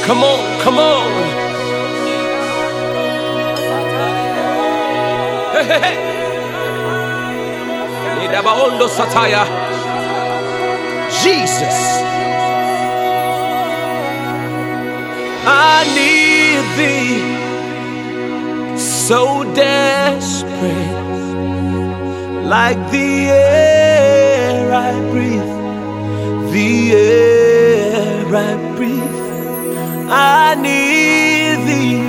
Come on, come on. Hey, hey, hey. Nidabaondo Sataya. Jesus. I need thee so desperate, like the air I breathe, the air I breathe. I need thee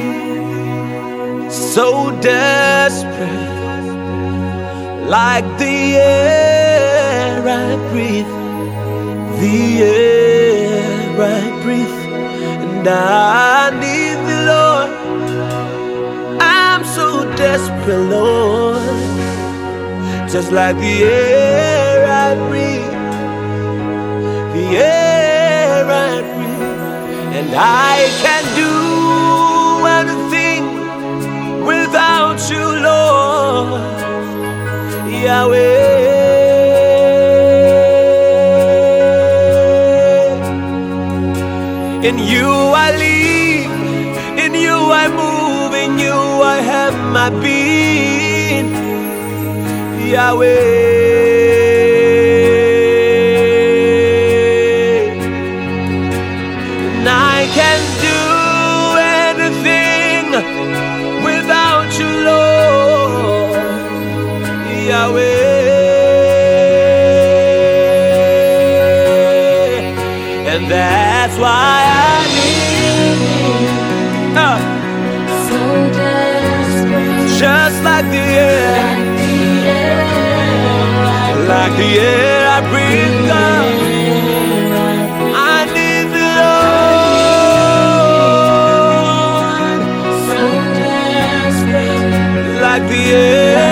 so desperate, like the air I breathe, the air I breathe. And I need thee, Lord. I'm so desperate, Lord. Just like the air I breathe, the air I breathe. And I can't do anything without you, Lord, Yahweh. In you I live, in you I move, in you I have my being, Yahweh. And I can't do anything without you, Lord, Yahweh. And that's why I need you, so desperate, just like the air, like the air I breathe, God. I need the Lord, so desperate, like the air,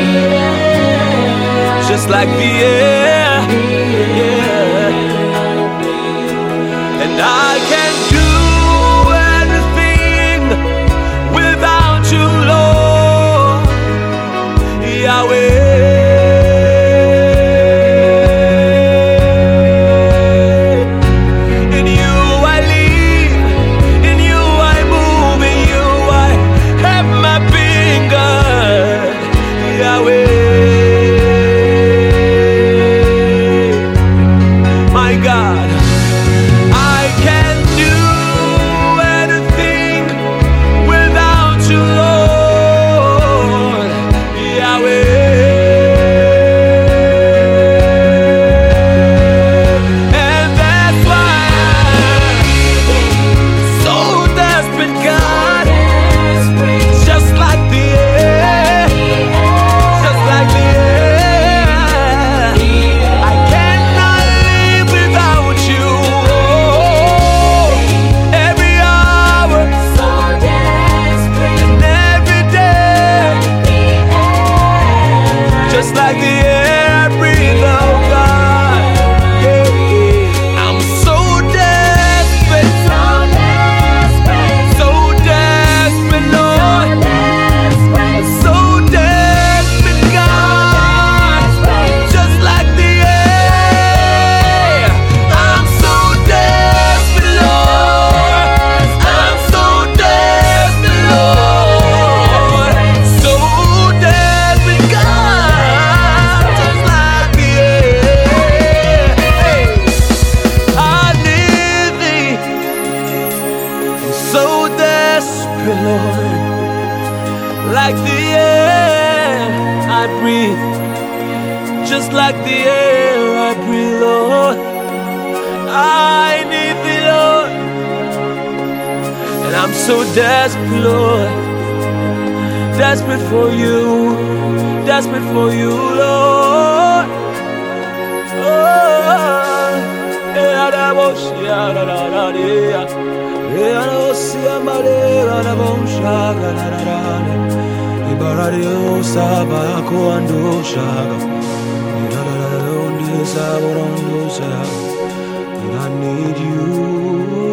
just like the air, yeah. And I can't do anything without you, Lord, Yahweh. In you I live, in you I move, in you I have my being, God, Yahweh. My God, just like the air I breathe, oh God, yeah, yeah. I'm so desperate, so desperate, Lord, so desperate, God, just like the air. I'm so desperate, Lord, I'm so desperate, Lord, so desperate, God. So desperate, Lord, like the air I breathe, just like the air I breathe, Lord. I need thee, Lord, and I'm so desperate, Lord, desperate for you, Lord. I need you.